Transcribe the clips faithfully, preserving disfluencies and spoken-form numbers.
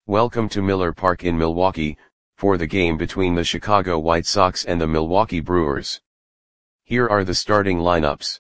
Welcome to Miller Park in Milwaukee, for the game between the Chicago White Sox and the Milwaukee Brewers. Here are the starting lineups.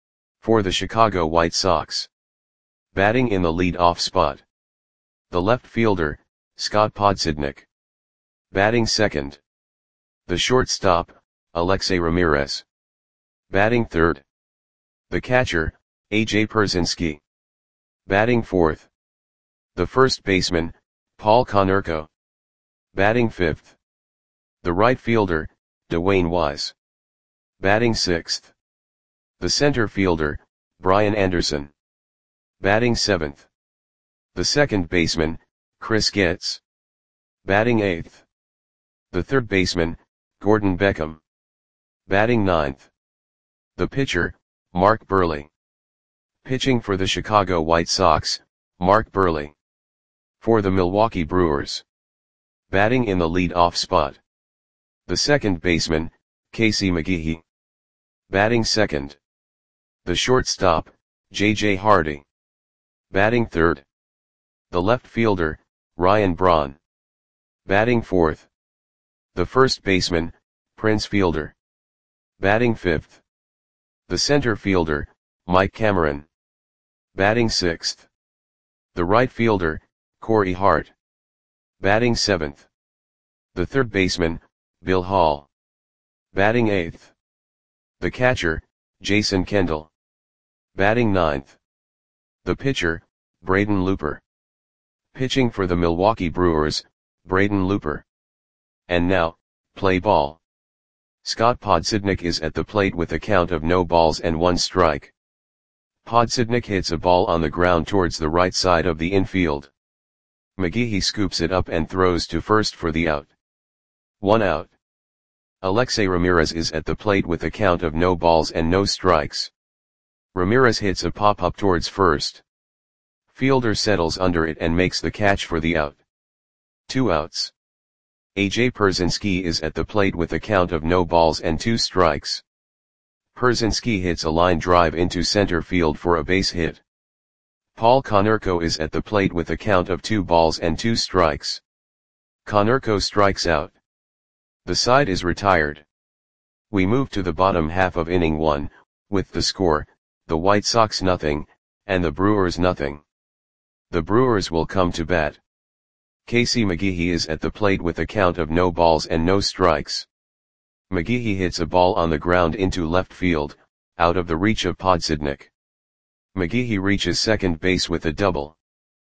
For the Chicago White Sox. Batting in the lead-off spot. The left fielder, Scott Podsednik. Batting second. The shortstop, Alexei Ramirez. Batting third. The catcher, A J Pierzynski. Batting fourth. The first baseman, Paul Konerko. Batting fifth. The right fielder, Dwayne Wise. Batting sixth. The center fielder, Brian Anderson. Batting seventh. The second baseman, Chris Getz. Batting eighth. The third baseman, Gordon Beckham. Batting ninth. The pitcher, Mark Buehrle. Pitching for the Chicago White Sox, Mark Buehrle. For the Milwaukee Brewers. Batting in the lead-off spot. The second baseman, Casey McGehee. Batting second. The shortstop, J J Hardy. Batting third. The left fielder, Ryan Braun. Batting fourth. The first baseman, Prince Fielder. Batting fifth. The center fielder, Mike Cameron. Batting sixth. The right fielder, Corey Hart. Batting seventh. The third baseman, Bill Hall. Batting eighth. The catcher, Jason Kendall. Batting ninth. The pitcher, Braden Looper. Pitching for the Milwaukee Brewers, Braden Looper. And now, play ball. Scott Podsednik is at the plate with a count of no balls and one strike. Podsednik hits a ball on the ground towards the right side of the infield. McGehee scoops it up and throws to first for the out. One out. Alexei Ramirez is at the plate with a count of no balls and no strikes. Ramirez hits a pop-up towards first. Fielder settles under it and makes the catch for the out. Two outs. A J Pierzynski is at the plate with a count of no balls and two strikes. Pierzynski hits a line drive into center field for a base hit. Paul Konerko is at the plate with a count of two balls and two strikes. Konerko strikes out. The side is retired. We move to the bottom half of inning one, with the score, the White Sox nothing, and the Brewers nothing. The Brewers will come to bat. Casey McGehee is at the plate with a count of no balls and no strikes. McGehee hits a ball on the ground into left field, out of the reach of Podsednik. McGehee reaches second base with a double.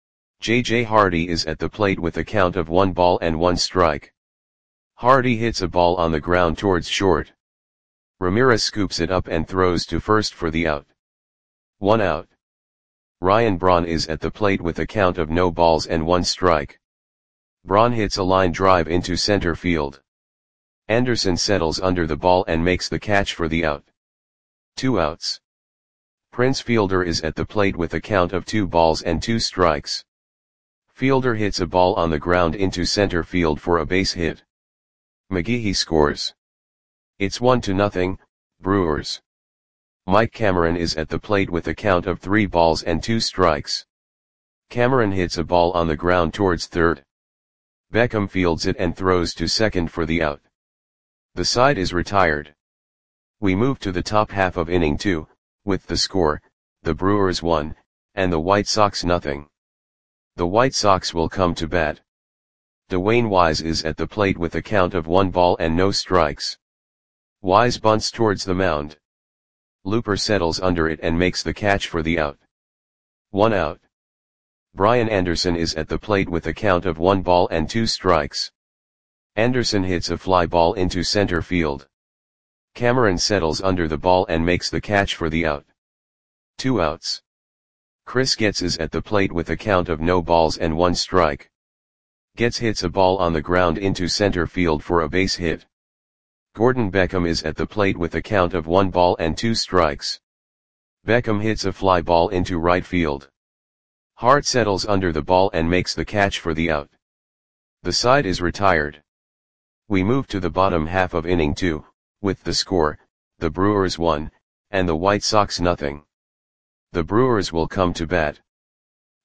J J Hardy is at the plate with a count of one ball and one strike. Hardy hits a ball on the ground towards short. Ramirez scoops it up and throws to first for the out. One out. Ryan Braun is at the plate with a count of no balls and one strike. Braun hits a line drive into center field. Anderson settles under the ball and makes the catch for the out. Two outs. Prince Fielder is at the plate with a count of two balls and two strikes. Fielder hits a ball on the ground into center field for a base hit. McGehee scores. It's one to nothing, Brewers. Mike Cameron is at the plate with a count of three balls and two strikes. Cameron hits a ball on the ground towards third. Beckham fields it and throws to second for the out. The side is retired. We move to the top half of inning two, with the score, the Brewers one, and the White Sox nothing. The White Sox will come to bat. Dwayne Wise is at the plate with a count of one ball and no strikes. Wise bunts towards the mound. Looper settles under it and makes the catch for the out. One out. Brian Anderson is at the plate with a count of one ball and two strikes. Anderson hits a fly ball into center field. Cameron settles under the ball and makes the catch for the out. Two outs. Chris Getz is at the plate with a count of no balls and one strike. Getz hits a ball on the ground into center field for a base hit. Gordon Beckham is at the plate with a count of one ball and two strikes. Beckham hits a fly ball into right field. Hart settles under the ball and makes the catch for the out. The side is retired. We move to the bottom half of inning two, with the score, the Brewers one, and the White Sox nothing. The Brewers will come to bat.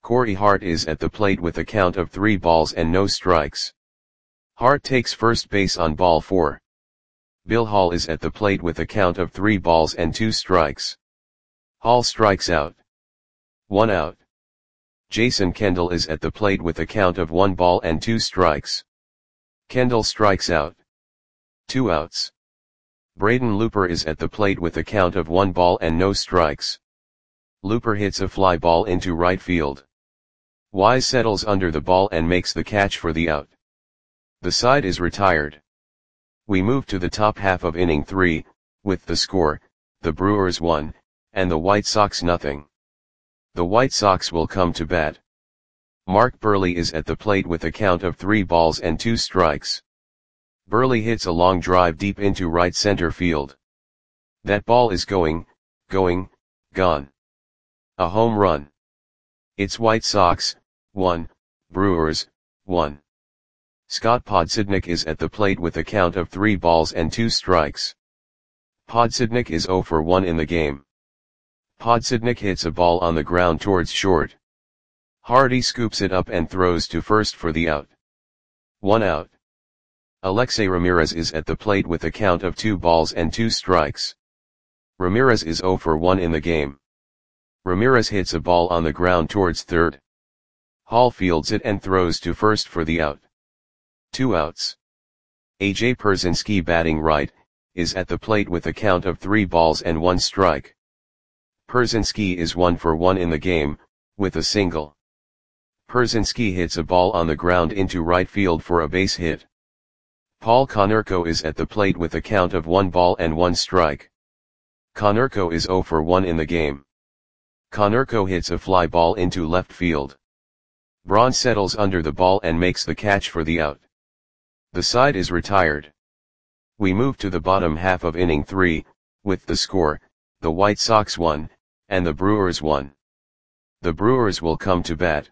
Corey Hart is at the plate with a count of three balls and no strikes. Hart takes first base on ball four. Bill Hall is at the plate with a count of three balls and two strikes. Hall strikes out. One out. Jason Kendall is at the plate with a count of one ball and two strikes. Kendall strikes out. Two outs. Braden Looper is at the plate with a count of one ball and no strikes. Looper hits a fly ball into right field. Wise settles under the ball and makes the catch for the out. The side is retired. We move to the top half of inning three, with the score, the Brewers one, and the White Sox nothing. The White Sox will come to bat. Mark Buehrle is at the plate with a count of three balls and two strikes. Buehrle hits a long drive deep into right center field. That ball is going, going, gone. A home run. It's White Sox, one, Brewers, one. Scott Podsednik is at the plate with a count of three balls and two strikes. Podsednik is zero for one in the game. Podsednik hits a ball on the ground towards short. Hardy scoops it up and throws to first for the out. One out. Alexei Ramirez is at the plate with a count of two balls and two strikes. Ramirez is zero for one in the game. Ramirez hits a ball on the ground towards third. Hall fields it and throws to first for the out. Two outs. A J Pierzynski, batting right, is at the plate with a count of three balls and one strike. Pierzynski is one for one in the game, with a single. Pierzynski hits a ball on the ground into right field for a base hit. Paul Konerko is at the plate with a count of one ball and one strike. Konerko is zero for one in the game. Konerko hits a fly ball into left field. Braun settles under the ball and makes the catch for the out. The side is retired. We move to the bottom half of inning three, with the score, the White Sox one, and the Brewers one. The Brewers will come to bat.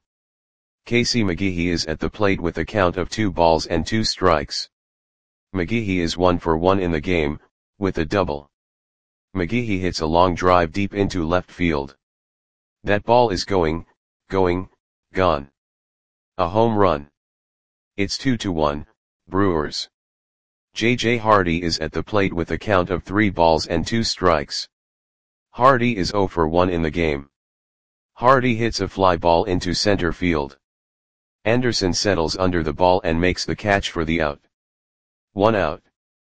Casey McGehee is at the plate with a count of two balls and two strikes. McGehee is one for one in the game, with a double. McGehee hits a long drive deep into left field. That ball is going, going, gone. A home run. It's two to one, Brewers. J J Hardy is at the plate with a count of three balls and two strikes. Hardy is zero for one in the game. Hardy hits a fly ball into center field. Anderson settles under the ball and makes the catch for the out. One out.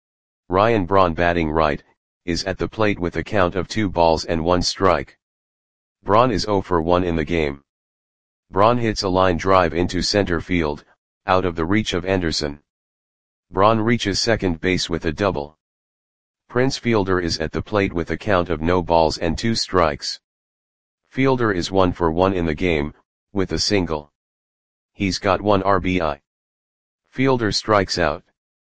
Ryan Braun, batting right, is at the plate with a count of two balls and one strike. Braun is zero for one in the game. Braun hits a line drive into center field, out of the reach of Anderson. Braun reaches second base with a double. Prince Fielder is at the plate with a count of no balls and two strikes. Fielder is one for one in the game, with a single. He's got one R B I. Fielder strikes out.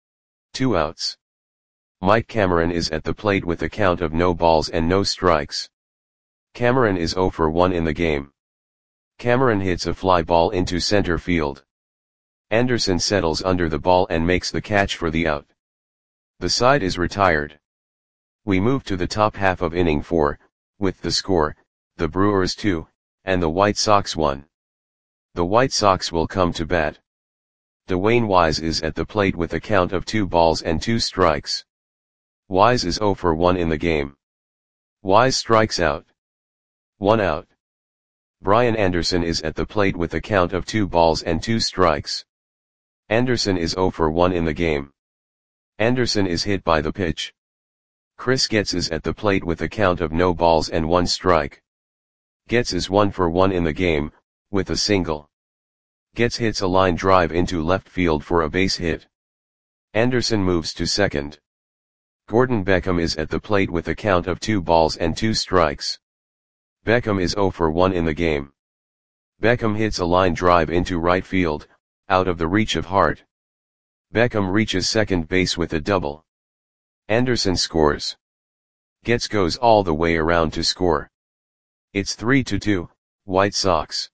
Two outs. Mike Cameron is at the plate with a count of no balls and no strikes. Cameron is zero for one in the game. Cameron hits a fly ball into center field. Anderson settles under the ball and makes the catch for the out. The side is retired. We move to the top half of inning four, with the score, the Brewers two, and the White Sox one. The White Sox will come to bat. Dwayne Wise is at the plate with a count of two balls and two strikes. Wise is zero for one in the game. Wise strikes out. One out. Brian Anderson is at the plate with a count of two balls and two strikes. Anderson is zero for one in the game. Anderson is hit by the pitch. Chris Getz is at the plate with a count of no balls and one strike. Getz is one for one in the game, with a single. Getz hits a line drive into left field for a base hit. Anderson moves to second. Gordon Beckham is at the plate with a count of two balls and two strikes. Beckham is zero for one in the game. Beckham hits a line drive into right field, out of the reach of Hart. Beckham reaches second base with a double. Anderson scores. Getz goes all the way around to score. It's three to two, White Sox.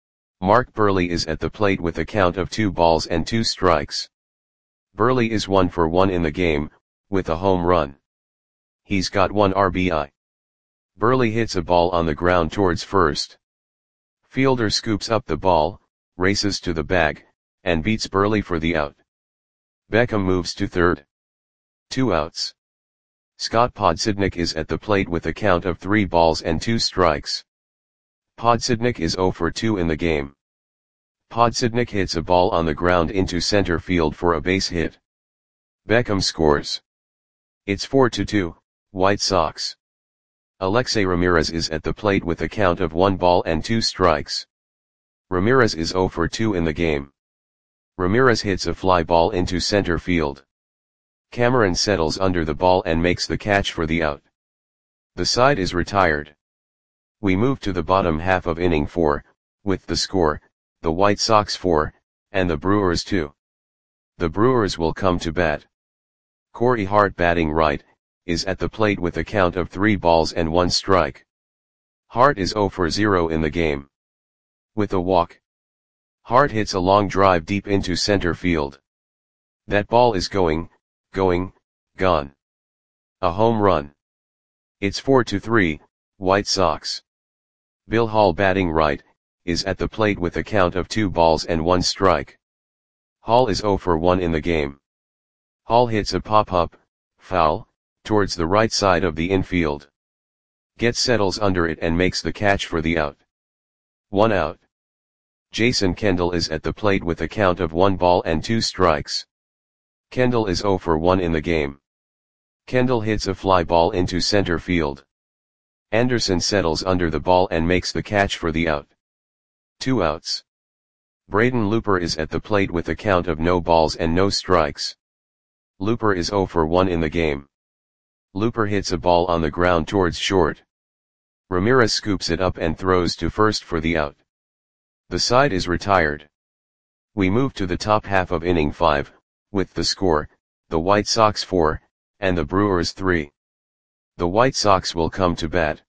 Mark Buehrle is at the plate with a count of two balls and two strikes. Buehrle is one for one in the game, with a home run. He's got one R B I. Buehrle hits a ball on the ground towards first. Fielder scoops up the ball, races to the bag, and beats Burley for the out. Beckham moves to third. Two outs. Scott Podsednik is at the plate with a count of three balls and two strikes. Podsednik is zero for two in the game. Podsednik hits a ball on the ground into center field for a base hit. Beckham scores. It's four to two, White Sox. Alexei Ramirez is at the plate with a count of one ball and two strikes. Ramirez is zero for two in the game. Ramirez hits a fly ball into center field. Cameron settles under the ball and makes the catch for the out. The side is retired. We move to the bottom half of inning four, with the score, the White Sox four, and the Brewers two. The Brewers will come to bat. Corey Hart, batting right, is at the plate with a count of three balls and one strike. Hart is zero for zero in the game. With a walk, Hart hits a long drive deep into center field. That ball is going, going, gone. A home run. It's four to three, White Sox. Bill Hall, batting right, is at the plate with a count of two balls and one strike. Hall is zero for one in the game. Hall hits a pop-up, foul, towards the right side of the infield. Getz settles under it and makes the catch for the out. One out. Jason Kendall is at the plate with a count of one ball and two strikes. Kendall is zero for one in the game. Kendall hits a fly ball into center field. Anderson settles under the ball and makes the catch for the out. Two outs. Braden Looper is at the plate with a count of no balls and no strikes. Looper is zero for one in the game. Looper hits a ball on the ground towards short. Ramirez scoops it up and throws to first for the out. The side is retired. We move to the top half of inning five, with the score, the White Sox four, and the Brewers three. The White Sox will come to bat.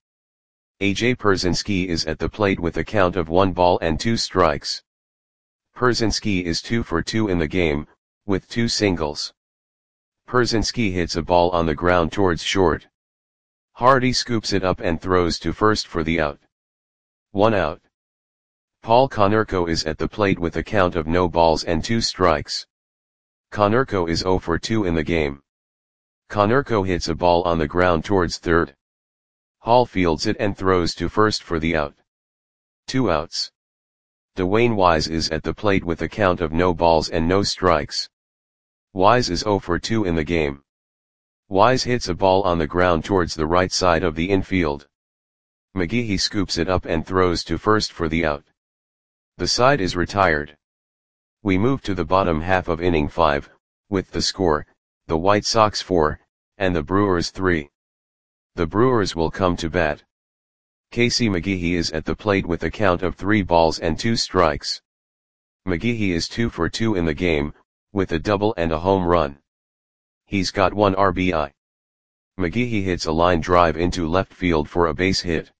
A J Pierzynski is at the plate with a count of one ball and two strikes. Pierzynski is two for two in the game, with two singles. Pierzynski hits a ball on the ground towards short. Hardy scoops it up and throws to first for the out. One out. Paul Konerko is at the plate with a count of no balls and two strikes. Konerko is zero for two in the game. Konerko hits a ball on the ground towards third. Hall fields it and throws to first for the out. Two outs. Dwayne Wise is at the plate with a count of no balls and no strikes. Wise is zero for two in the game. Wise hits a ball on the ground towards the right side of the infield. McGehee scoops it up and throws to first for the out. The side is retired. We move to the bottom half of inning five, with the score, the White Sox four, and the Brewers three. The Brewers will come to bat. Casey McGehee is at the plate with a count of three balls and two strikes. McGehee is two for two in the game, with a double and a home run. He's got one R B I. McGehee hits a line drive into left field for a base hit.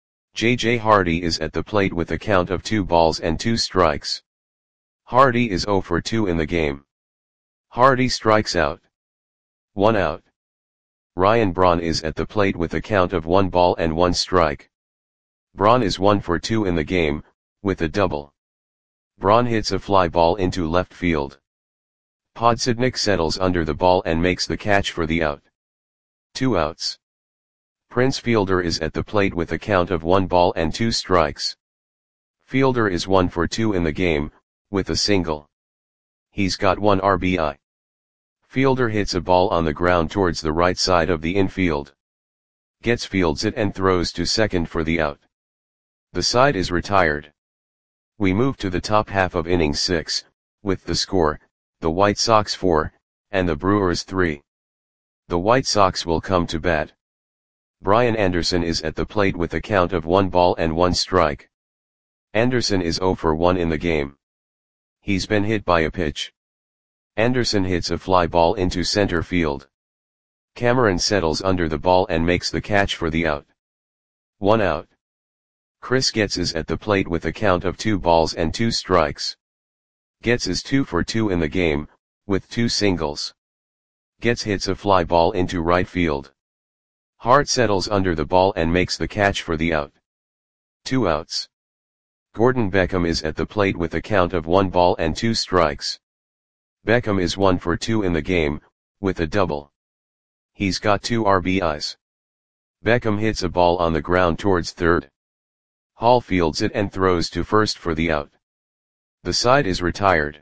J J Hardy is at the plate with a count of two balls and two strikes. Hardy is zero for two in the game. Hardy strikes out. One out. Ryan Braun is at the plate with a count of one ball and one strike. Braun is one for two in the game, with a double. Braun hits a fly ball into left field. Podsednik settles under the ball and makes the catch for the out. Two outs. Prince Fielder is at the plate with a count of one ball and two strikes. Fielder is one for two in the game, with a single. He's got one R B I. Fielder hits a ball on the ground towards the right side of the infield. Getz fields it and throws to second for the out. The side is retired. We move to the top half of inning six, with the score, the White Sox four, and the Brewers three. The White Sox will come to bat. Brian Anderson is at the plate with a count of one ball and one strike. Anderson is zero for one in the game. He's been hit by a pitch. Anderson hits a fly ball into center field. Cameron settles under the ball and makes the catch for the out. One out. Chris Getz is at the plate with a count of two balls and two strikes. Getz is two for two in the game, with two singles. Getz hits a fly ball into right field. Hart settles under the ball and makes the catch for the out. Two outs. Gordon Beckham is at the plate with a count of one ball and two strikes. Beckham is one for two in the game, with a double. He's got two R B Is. Beckham hits a ball on the ground towards third. Hall fields it and throws to first for the out. The side is retired.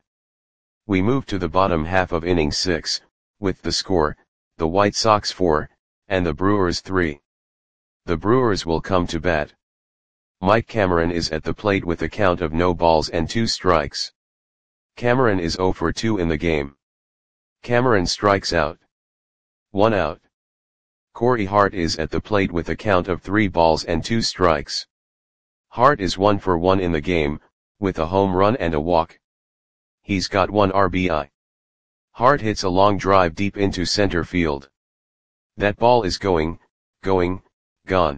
We move to the bottom half of inning six, with the score, the White Sox four, and the Brewers three. The Brewers will come to bat. Mike Cameron is at the plate with a count of no balls and two strikes. Cameron is zero for two in the game. Cameron strikes out. One out. Corey Hart is at the plate with a count of three balls and two strikes. Hart is one for one in the game, with a home run and a walk. He's got one R B I. Hart hits a long drive deep into center field. That ball is going, going, gone.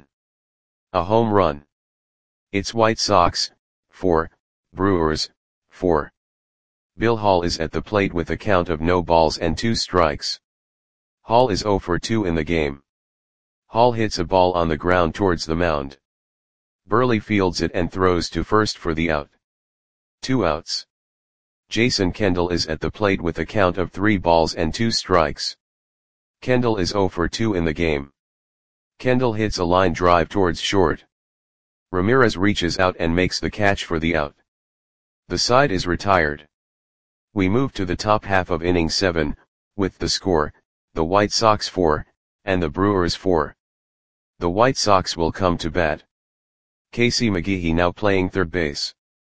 A home run. It's White Sox, four, Brewers, four. Bill Hall is at the plate with a count of no balls and two strikes. Hall is zero for two in the game. Hall hits a ball on the ground towards the mound. Burley fields it and throws to first for the out. Two outs. Jason Kendall is at the plate with a count of three balls and two strikes. Kendall is zero for two in the game. Kendall hits a line drive towards short. Ramirez reaches out and makes the catch for the out. The side is retired. We move to the top half of inning seven, with the score, the White Sox four, and the Brewers four. The White Sox will come to bat. Casey McGehee now playing third base.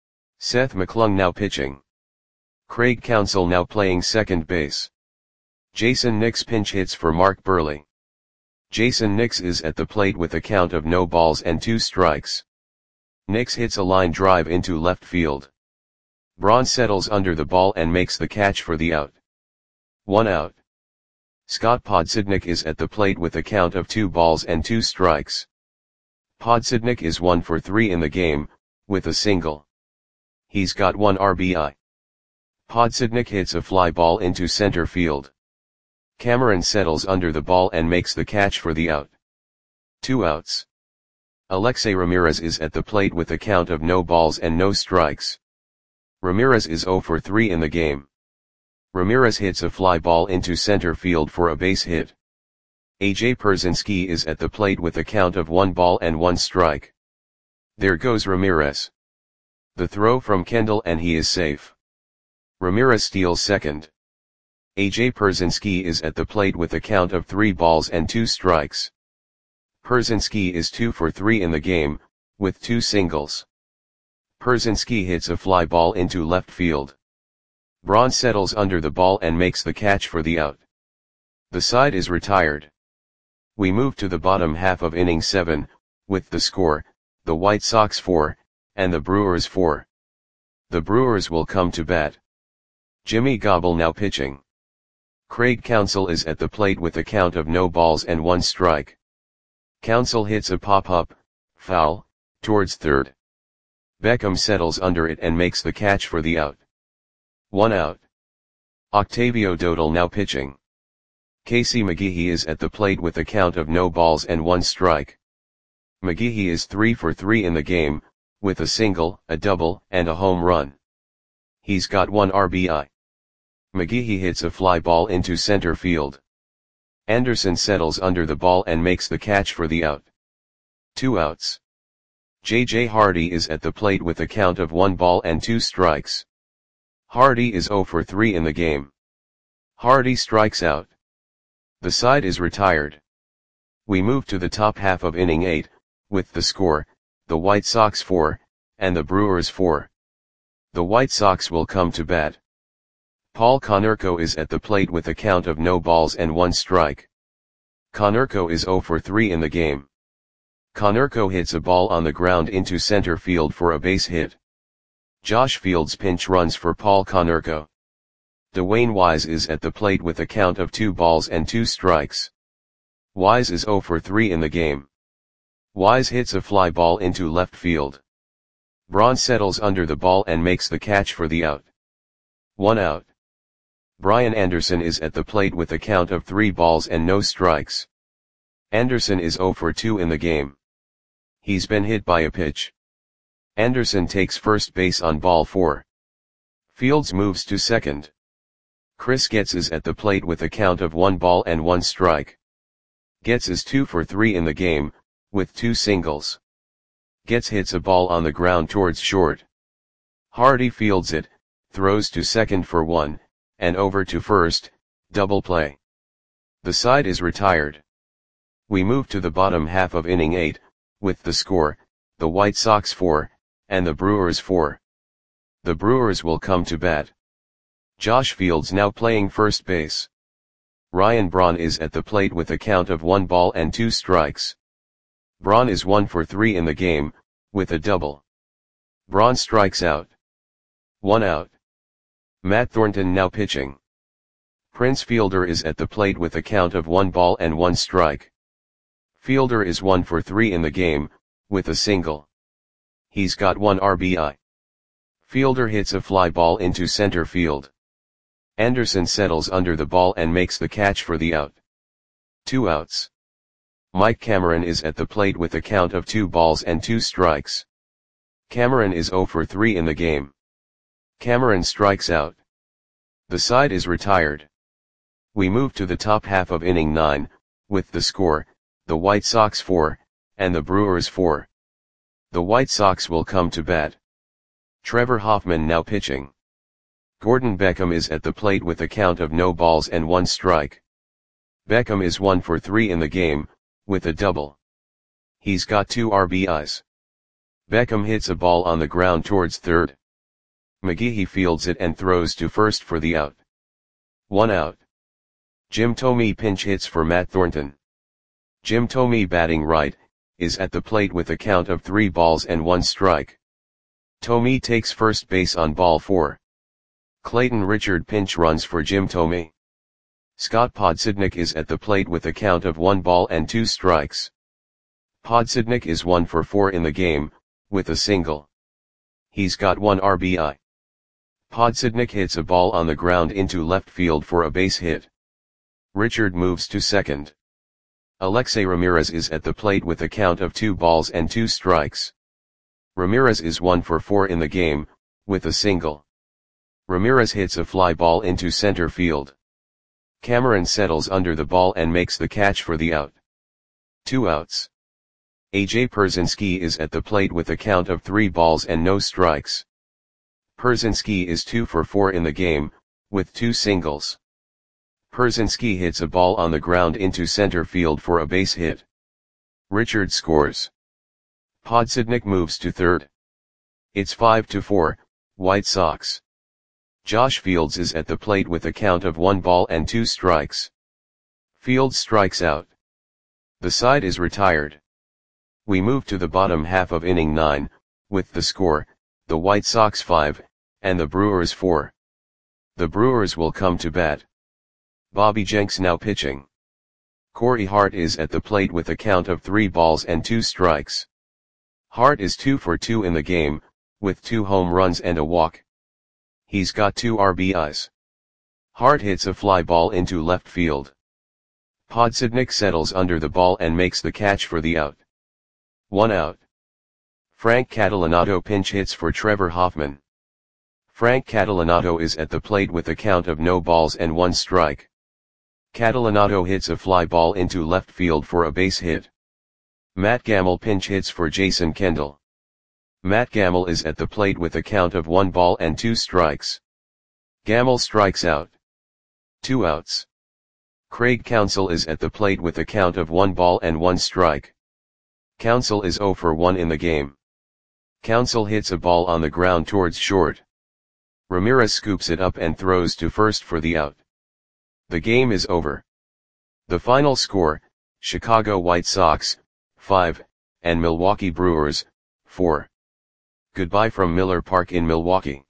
Seth McClung now pitching. Craig Counsell now playing second base. Jason Nix pinch hits for Mark Burley. Jason Nix is at the plate with a count of no balls and two strikes. Nix hits a line drive into left field. Braun settles under the ball and makes the catch for the out. One out. Scott Podsednik is at the plate with a count of two balls and two strikes. Podsednik is one for three in the game, with a single. He's got one R B I. Podsednik hits a fly ball into center field. Cameron settles under the ball and makes the catch for the out. Two outs. Alexei Ramirez is at the plate with a count of no balls and no strikes. Ramirez is zero for three in the game. Ramirez hits a fly ball into center field for a base hit. A J Pierzynski is at the plate with a count of one ball and one strike. There goes Ramirez. The throw from Kendall and he is safe. Ramirez steals second. A J Pierzynski is at the plate with a count of three balls and two strikes. Pierzynski is two for three in the game, with two singles. Pierzynski hits a fly ball into left field. Braun settles under the ball and makes the catch for the out. The side is retired. We move to the bottom half of inning seven, with the score, the White Sox four, and the Brewers four. The Brewers will come to bat. Jimmy Gobble now pitching. Craig Counsell is at the plate with a count of no balls and one strike. Counsell hits a pop-up, foul, towards third. Beckham settles under it and makes the catch for the out. One out. Octavio Dotel now pitching. Casey McGehee is at the plate with a count of no balls and one strike. McGehee is three for three in the game, with a single, a double, and a home run. He's got one R B I. McGehee hits a fly ball into center field. Anderson settles under the ball and makes the catch for the out. Two outs. J J Hardy is at the plate with a count of one ball and two strikes. Hardy is zero for three in the game. Hardy strikes out. The side is retired. We move to the top half of inning eight, with the score, the White Sox four, and the Brewers four. The White Sox will come to bat. Paul Konerko is at the plate with a count of no balls and one strike. Konerko is zero for three in the game. Konerko hits a ball on the ground into center field for a base hit. Josh Fields pinch runs for Paul Konerko. Dwayne Wise is at the plate with a count of two balls and two strikes. Wise is zero for three in the game. Wise hits a fly ball into left field. Braun settles under the ball and makes the catch for the out. One out. Brian Anderson is at the plate with a count of three balls and no strikes. Anderson is zero for two in the game. He's been hit by a pitch. Anderson takes first base on ball four. Fields moves to second. Chris Getz is at the plate with a count of one ball and one strike. Getz is two for three in the game, with two singles. Getz hits a ball on the ground towards short. Hardy fields it, throws to second for one, and over to first, double play. The side is retired. We move to the bottom half of inning eight, with the score, the White Sox four, and the Brewers four. The Brewers will come to bat. Josh Fields now playing first base. Ryan Braun is at the plate with a count of one ball and two strikes. Braun is one for three in the game, with a double. Braun strikes out. One out. Matt Thornton now pitching. Prince Fielder is at the plate with a count of one ball and one strike. Fielder is one for three in the game, with a single. He's got one R B I. Fielder hits a fly ball into center field. Anderson settles under the ball and makes the catch for the out. Two outs. Mike Cameron is at the plate with a count of two balls and two strikes. Cameron is zero for three in the game. Cameron strikes out. The side is retired. We move to the top half of inning nine, with the score, the White Sox four, and the Brewers four. The White Sox will come to bat. Trevor Hoffman now pitching. Gordon Beckham is at the plate with a count of no balls and one strike. Beckham is one for three in the game, with a double. He's got two R B Is. Beckham hits a ball on the ground towards third. McGehee fields it and throws to first for the out. One out. Jim Thome pinch hits for Matt Thornton. Jim Thome batting right, is at the plate with a count of three balls and one strike. Thome takes first base on ball four. Clayton Richard pinch runs for Jim Thome. Scott Podsednik is at the plate with a count of one ball and two strikes. Podsednik is one for four in the game, with a single. He's got one R B I. Podsednik hits a ball on the ground into left field for a base hit. Richard moves to second. Alexei Ramirez is at the plate with a count of two balls and two strikes. Ramirez is one for four in the game, with a single. Ramirez hits a fly ball into center field. Cameron settles under the ball and makes the catch for the out. Two outs. A J Pierzynski is at the plate with a count of three balls and no strikes. Pierzynski is two for four in the game, with two singles. Pierzynski hits a ball on the ground into center field for a base hit. Richard scores. Podsednik moves to third. It's five to four, White Sox. Josh Fields is at the plate with a count of one ball and two strikes. Fields strikes out. The side is retired. We move to the bottom half of inning nine, with the score, the White Sox five, and the Brewers four. The Brewers will come to bat. Bobby Jenks now pitching. Corey Hart is at the plate with a count of three balls and two strikes. Hart is two for two in the game, with two home runs and a walk. He's got two R B Is. Hart hits a fly ball into left field. Podsednik settles under the ball and makes the catch for the out. One out. Frank Catalanotto pinch hits for Trevor Hoffman. Frank Catalanotto is at the plate with a count of no balls and one strike. Catalanotto hits a fly ball into left field for a base hit. Matt Gamble pinch hits for Jason Kendall. Matt Gamble is at the plate with a count of one ball and two strikes. Gamble strikes out. Two outs. Craig Counsell is at the plate with a count of one ball and one strike. Counsell is zero for one in the game. Counsell hits a ball on the ground towards short. Ramirez scoops it up and throws to first for the out. The game is over. The final score, Chicago White Sox, five, and Milwaukee Brewers, four. Goodbye from Miller Park in Milwaukee.